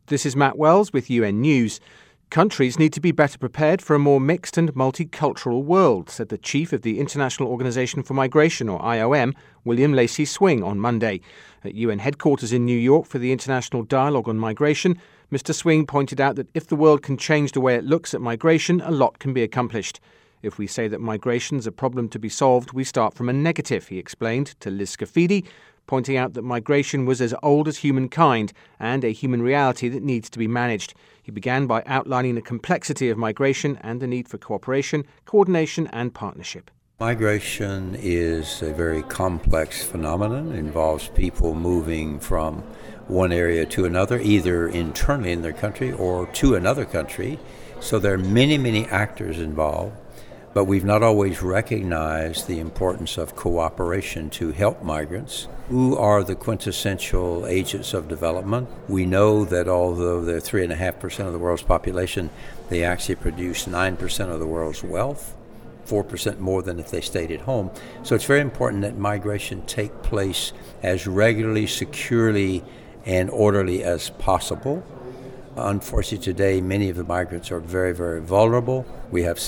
This is Matt Wells with UN News. Countries need to be better prepared for a more mixed and multicultural world, said the chief of the International Organization for Migration, or IOM, William Lacey Swing, on Monday. At UN headquarters in New York for the International Dialogue on Migration, Mr. Swing pointed out that if the world can change the way it looks at migration, a lot can be accomplished. If we say that migration's a problem to be solved, we start from a negative, he explained to Liz Scafidi, pointing out that migration was as old as humankind and a human reality that needs to be managed. He began by outlining the complexity of migration and the need for cooperation, coordination and partnership. Migration is a very complex phenomenon. It involves people moving from one area to another, either internally in their country or to another country. So there are many actors involved. But we've not always recognized the importance of cooperation to help migrants. Who are the quintessential agents of development? We know that although they're 3.5% of the world's population, they actually produce 9% of the world's wealth, 4% more than if they stayed at home. So it's very important that migration take place as regularly, securely, and orderly as possible. Unfortunately, today, many of the migrants are very vulnerable. We have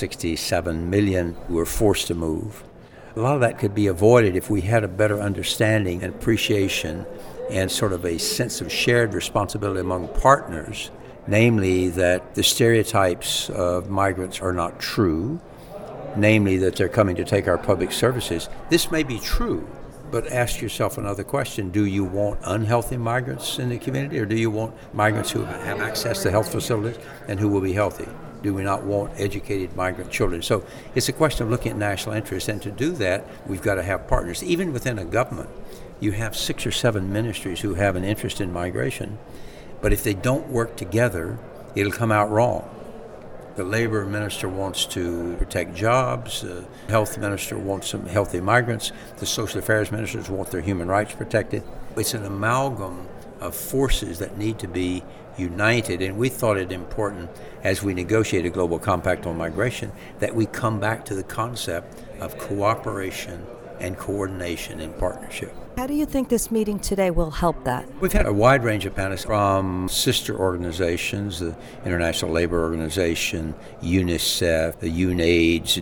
67 million who are forced to move. A lot of that could be avoided if we had a better understanding and appreciation and sort of a sense of shared responsibility among partners, namely that the stereotypes of migrants are not true, namely that they're coming to take our public services. This may be true, but ask yourself another question. Do you want unhealthy migrants in the community, or do you want migrants who have access to health facilities and who will be healthy? Do we not want educated migrant children? So it's a question of looking at national interests, and to do that, we've got to have partners. Even within a government, you have 6 or 7 ministries who have an interest in migration, but if they don't work together, it'll come out wrong. The labor minister wants to protect jobs. The health minister wants some healthy migrants. The social affairs ministers want their human rights protected. It's an amalgam of forces that need to be united, and we thought it important as we negotiate a global compact on migration that we come back to the concept of cooperation and coordination and partnership. How do you think this meeting today will help that? We've had a wide range of panelists from sister organizations, the International Labor Organization, UNICEF, the UNAIDS,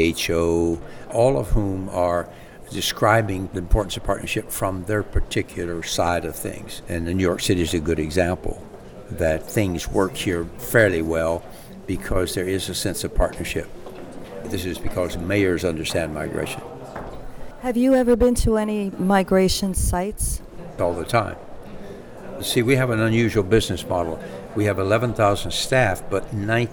WHO, all of whom are describing the importance of partnership from their particular side of things. And New York City is a good example that things work here fairly well because there is a sense of partnership. This is because mayors understand migration. Have you ever been to any migration sites? All the time. See, we have an unusual business model. We have 11,000 staff, but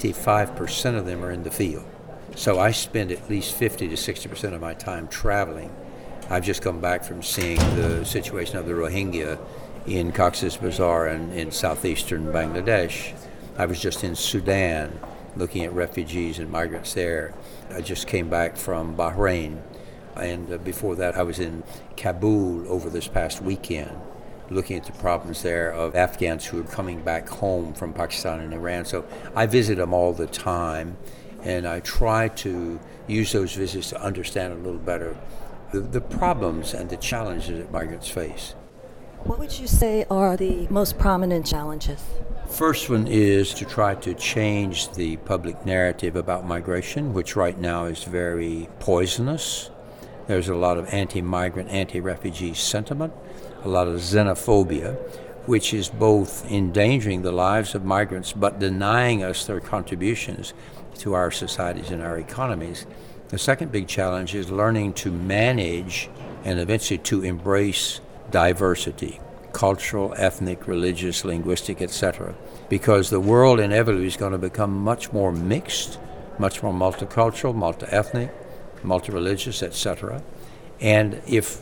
95% of them are in the field. So I spend at least 50 to 60% of my time traveling. I've just come back from seeing the situation of the Rohingya in Cox's Bazar and in southeastern Bangladesh. I was just in Sudan looking at refugees and migrants there. I just came back from Bahrain. And before that, I was in Kabul over this past weekend, looking at the problems there of Afghans who are coming back home from Pakistan and Iran. So I visit them all the time, and I try to use those visits to understand a little better the problems and the challenges that migrants face. What would you say are the most prominent challenges? First one is to try to change the public narrative about migration, which right now is very poisonous. There's a lot of anti-migrant, anti-refugee sentiment, a lot of xenophobia, which is both endangering the lives of migrants but denying us their contributions to our societies and our economies. The second big challenge is learning to manage and eventually to embrace diversity, cultural, ethnic, religious, linguistic, etc. Because the world inevitably is going to become much more mixed, much more multicultural, multi-ethnic, multi-religious, etc. And if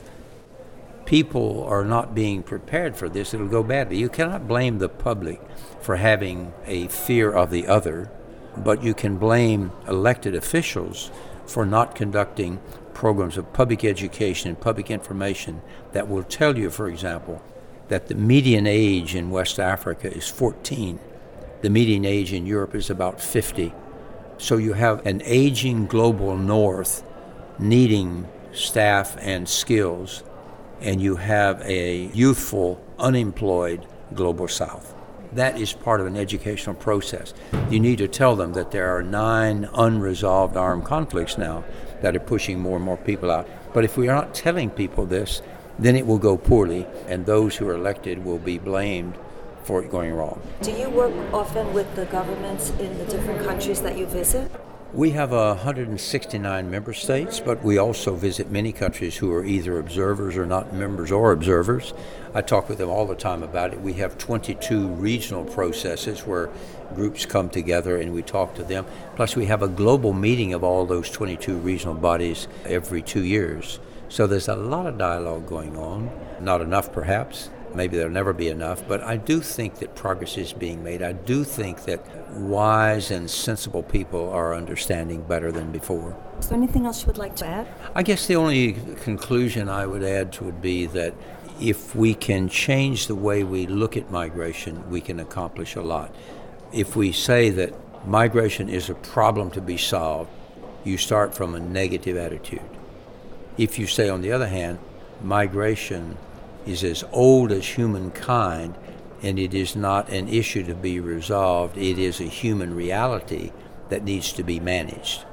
people are not being prepared for this, it'll go badly. You cannot blame the public for having a fear of the other, but you can blame elected officials for not conducting programs of public education and public information that will tell you, for example, that the median age in West Africa is 14. The median age in Europe is about 50. So you have an aging global north needing staff and skills, and you have a youthful, unemployed global south. That is part of an educational process. You need to tell them that there are 9 unresolved armed conflicts now that are pushing more and more people out. But if we are not telling people this, then it will go poorly, and those who are elected will be blamed for it going wrong. Do you work often with the governments in the different countries that you visit? We have 169 member states, but we also visit many countries who are either observers or not members or observers. I talk with them all the time about it. We have 22 regional processes where groups come together and we talk to them. Plus we have a global meeting of all those 22 regional bodies every 2 years. So there's a lot of dialogue going on. Not enough perhaps. Maybe there'll never be enough, but I do think that progress is being made. I do think that wise and sensible people are understanding better than before. Is there anything else you would like to add? I guess the only conclusion I would add would be that if we can change the way we look at migration, we can accomplish a lot. If we say that migration is a problem to be solved, you start from a negative attitude. If you say, on the other hand, migration is as old as humankind and it is not an issue to be resolved, it is a human reality that needs to be managed.